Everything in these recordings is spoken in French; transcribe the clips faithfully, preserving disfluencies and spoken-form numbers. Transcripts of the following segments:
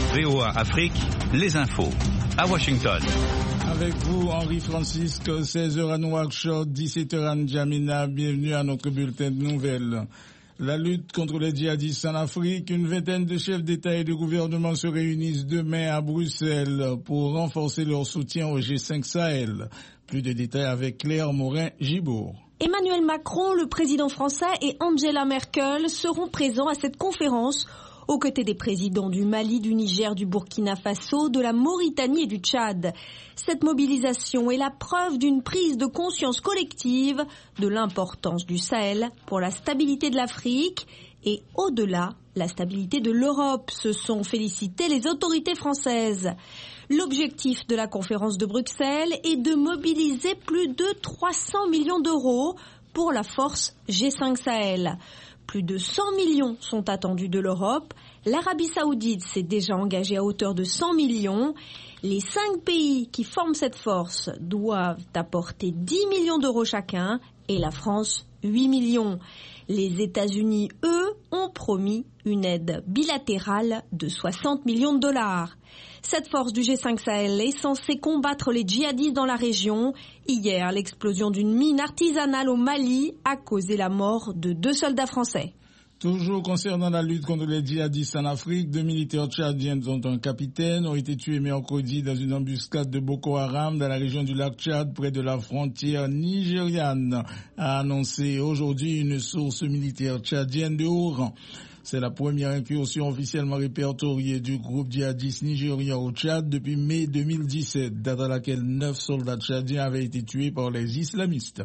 V O A Afrique, les infos. À Washington. Avec vous, Henri Francisque, seize heures à Nouakchott, dix-sept heures à N'Djamena. Bienvenue à notre bulletin de nouvelles. La lutte contre les djihadistes en Afrique, une vingtaine de chefs d'État et de gouvernement se réunissent demain à Bruxelles pour renforcer leur soutien au G cinq Sahel. Plus de détails avec Claire Morin-Gibourg. Emmanuel Macron, le président français et Angela Merkel seront présents à cette conférence aux côtés des présidents du Mali, du Niger, du Burkina Faso, de la Mauritanie et du Tchad. Cette mobilisation est la preuve d'une prise de conscience collective de l'importance du Sahel pour la stabilité de l'Afrique et au-delà, la stabilité de l'Europe, se sont félicitées les autorités françaises. L'objectif de la conférence de Bruxelles est de mobiliser plus de trois cents millions d'euros pour la force G cinq Sahel. Plus de cent millions sont attendus de l'Europe. L'Arabie Saoudite s'est déjà engagée à hauteur de cent millions. Les cinq pays qui forment cette force doivent apporter dix millions d'euros chacun et la France huit millions. Les États-Unis, eux, ont promis une aide bilatérale de soixante millions de dollars. Cette force du G cinq Sahel est censée combattre les djihadistes dans la région. Hier, l'explosion d'une mine artisanale au Mali a causé la mort de deux soldats français. Toujours concernant la lutte contre les djihadistes en Afrique, deux militaires tchadiens dont un capitaine ont été tués mercredi dans une embuscade de Boko Haram dans la région du lac Tchad près de la frontière nigériane, a annoncé aujourd'hui une source militaire tchadienne de haut rang. C'est la première incursion officiellement répertoriée du groupe djihadiste nigérien au Tchad depuis mai deux mille dix-sept, date à laquelle neuf soldats tchadiens avaient été tués par les islamistes.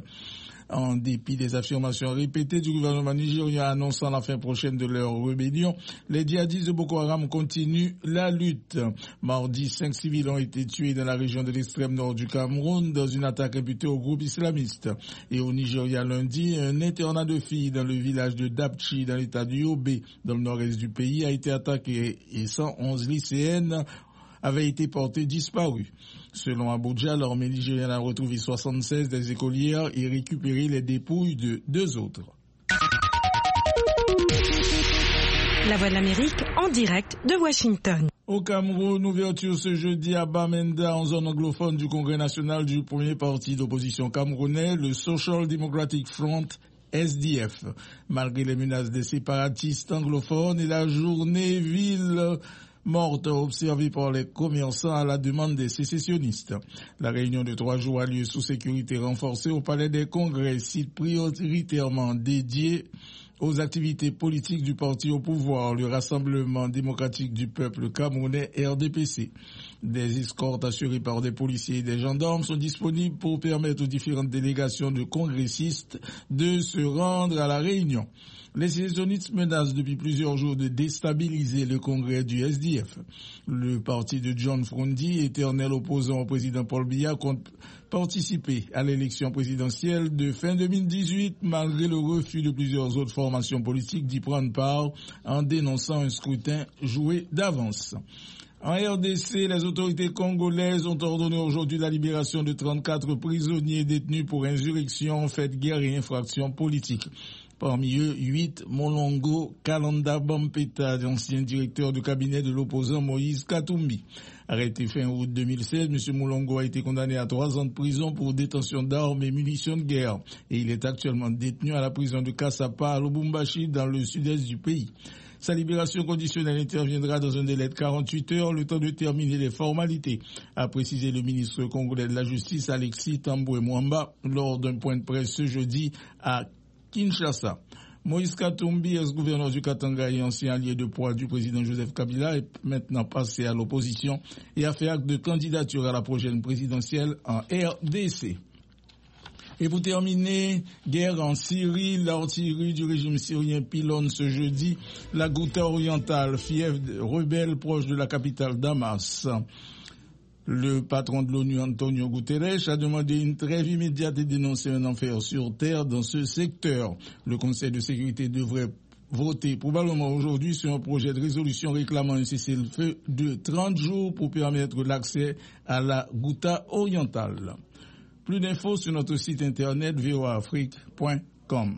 En dépit des affirmations répétées du gouvernement nigérien annonçant la fin prochaine de leur rébellion, les djihadistes de Boko Haram continuent la lutte. Mardi, cinq civils ont été tués dans la région de l'extrême nord du Cameroun dans une attaque imputée au groupe islamiste. Et au Nigeria lundi, un internat de filles dans le village de Dapchi dans l'état du Yobe, dans le nord-est du pays, a été attaqué et cent onze lycéennes avaient été portées disparues. Selon Abuja, l'armée nigérienne a retrouvé soixante-seize des écolières et récupéré les dépouilles de deux autres. La Voix de l'Amérique en direct de Washington. Au Cameroun, ouverture ce jeudi à Bamenda, en zone anglophone du Congrès national du premier parti d'opposition camerounais, le Social Democratic Front, S D F. Malgré les menaces des séparatistes anglophones et la journée ville morte observée par les commerçants à la demande des sécessionnistes. La réunion de trois jours a lieu sous sécurité renforcée au Palais des Congrès, site prioritairement dédié aux activités politiques du parti au pouvoir, le Rassemblement démocratique du peuple camerounais R D P C. Des escortes assurées par des policiers et des gendarmes sont disponibles pour permettre aux différentes délégations de congressistes de se rendre à la réunion. Les sécessionnistes menacent depuis plusieurs jours de déstabiliser le congrès du S D F. Le parti de John Frondi, éternel opposant au président Paul Biya, compte participer à l'élection présidentielle de fin deux mille dix-huit, malgré le refus de plusieurs autres formations politiques d'y prendre part, en dénonçant un scrutin joué d'avance. En R D C, les autorités congolaises ont ordonné aujourd'hui la libération de trente-quatre prisonniers détenus pour insurrection, fait de guerre et infractions politiques. Parmi eux, huit, Molongo Kalanda Bampeta, ancien directeur de cabinet de l'opposant Moïse Katumbi. Arrêté fin août deux mille seize, M. Molongo a été condamné à trois ans de prison pour détention d'armes et munitions de guerre. Et il est actuellement détenu à la prison de Kassapa à Lubumbashi, dans le sud-est du pays. Sa libération conditionnelle interviendra dans un délai de quarante-huit heures, le temps de terminer les formalités, a précisé le ministre congolais de la Justice, Alexis Tambwe Mwamba, lors d'un point de presse ce jeudi à Kinshasa. Moïse Katumbi, ex-gouverneur du Katanga et ancien allié de poids du président Joseph Kabila, est maintenant passé à l'opposition et a fait acte de candidature à la prochaine présidentielle en R D C. Et pour terminer, guerre en Syrie, l'artillerie du régime syrien pilonne ce jeudi la Ghouta orientale, fief rebelle proche de la capitale Damas. Le patron de l'ONU, Antonio Guterres, a demandé une trêve immédiate et dénoncé un enfer sur terre dans ce secteur. Le Conseil de sécurité devrait voter probablement aujourd'hui sur un projet de résolution réclamant un cessez-le-feu de trente jours pour permettre l'accès à la Ghouta orientale. Plus d'infos sur notre site internet v o a afrique point com.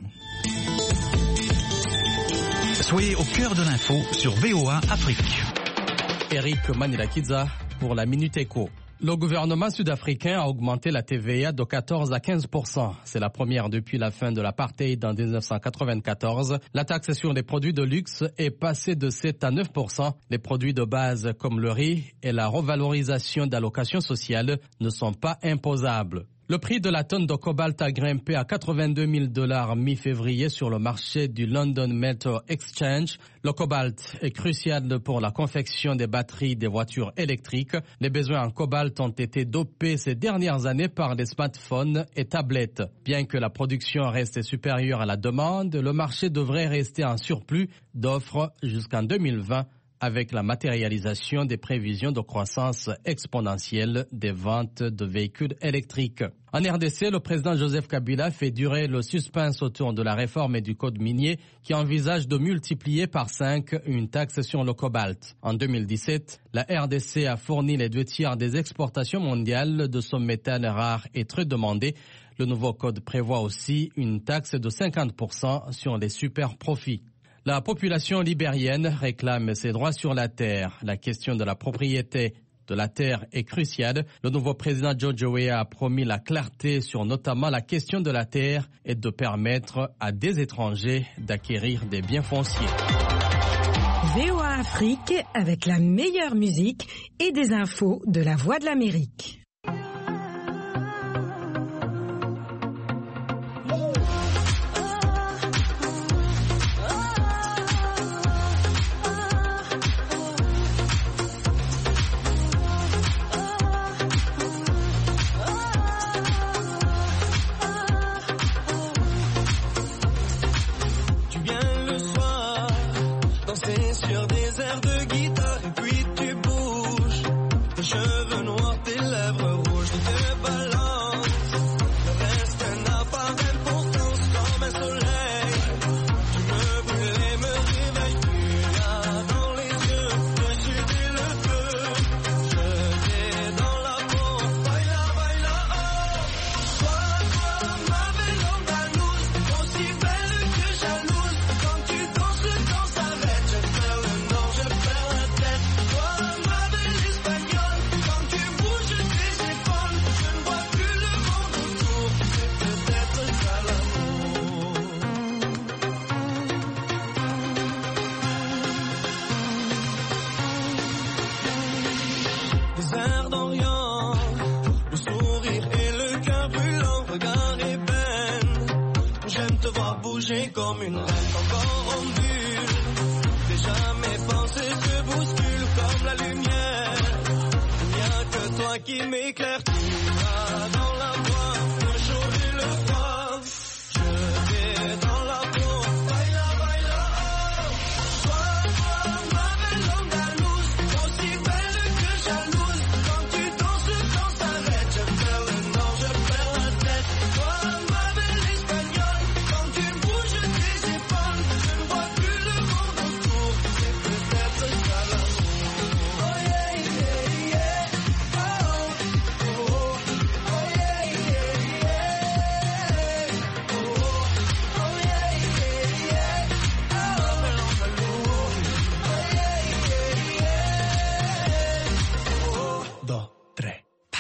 Soyez au cœur de l'info sur V O A Afrique. Eric Manilakidza pour la Minute Éco. Le gouvernement sud-africain a augmenté la T V A de quatorze à quinze pour cent. C'est la première depuis la fin de l'apartheid en dix-neuf cent quatre-vingt-quatorze. La taxe sur les produits de luxe est passée de sept à neuf pour cent. Les produits de base comme le riz et la revalorisation d'allocations sociales ne sont pas imposables. Le prix de la tonne de cobalt a grimpé à quatre-vingt-deux mille dollars mi-février sur le marché du London Metal Exchange. Le cobalt est crucial pour la confection des batteries des voitures électriques. Les besoins en cobalt ont été dopés ces dernières années par les smartphones et tablettes. Bien que la production reste supérieure à la demande, le marché devrait rester en surplus d'offres jusqu'en deux mille vingt. Avec la matérialisation des prévisions de croissance exponentielle des ventes de véhicules électriques. En R D C, le président Joseph Kabila fait durer le suspense autour de la réforme et du code minier qui envisage de multiplier par cinq une taxe sur le cobalt. En deux mille dix-sept, la R D C a fourni les deux tiers des exportations mondiales de ce métal rare et très demandé. Le nouveau code prévoit aussi une taxe de cinquante pour cent sur les super profits. La population libérienne réclame ses droits sur la terre. La question de la propriété de la terre est cruciale. Le nouveau président George Weah a promis la clarté sur notamment la question de la terre et de permettre à des étrangers d'acquérir des biens fonciers. V O A Afrique avec la meilleure musique et des infos de la Voix de l'Amérique. Sur des airs de guitare et puis tu bouges tes cheveux noirs, tes lèvres rouges, tu te balances. Le reste n'a pas d'importance comme un soleil. Tu me brûles et me réveilles, tu l'as dans les yeux. Je suis dès le feu, je t'ai dans la peau. Baila, baila, oh. Toi, toi, ma belle andalouse, aussi belle que jalouse. Quand tu danses, le temps s'arrête. Bouger comme une reine, encore en bulle. Déjà mes pensées se bousculent comme la lumière. Il n'y a que toi qui m'éclaire. Tu as dans la voix le chaud et le froid. Je vais dans la peau. Baila, baila, oh. Toi, toi, ma belle andalouse, aussi belle que jalouse. Quand tu danses, le temps s'arrête. Je perds le nord, je perds la tête. Toi, ma belle espagnole, quand tu bouges tes épaules, je ne vois plus le monde autour. C'est peut-être ça l'amour. Oh yeah, yeah, yeah. Oh, oh, oh, oh yeah, yeah, yeah. Oh, oh yeah, yeah, yeah. Oh, belle andalouse. Oh yeah, yeah, yeah. Oh, dos, tres.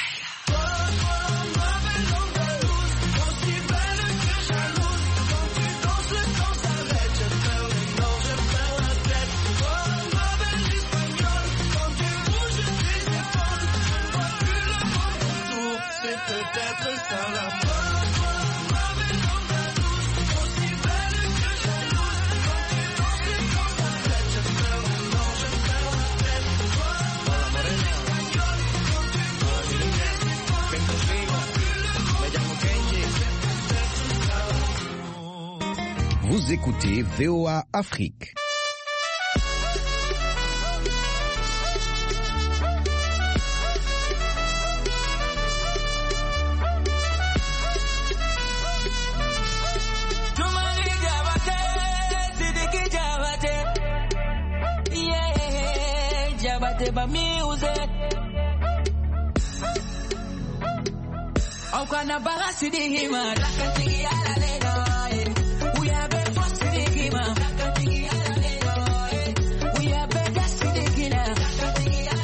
Vous écoutez V O A Afrique. Au kana bahasi di hima, lakati ya la lena.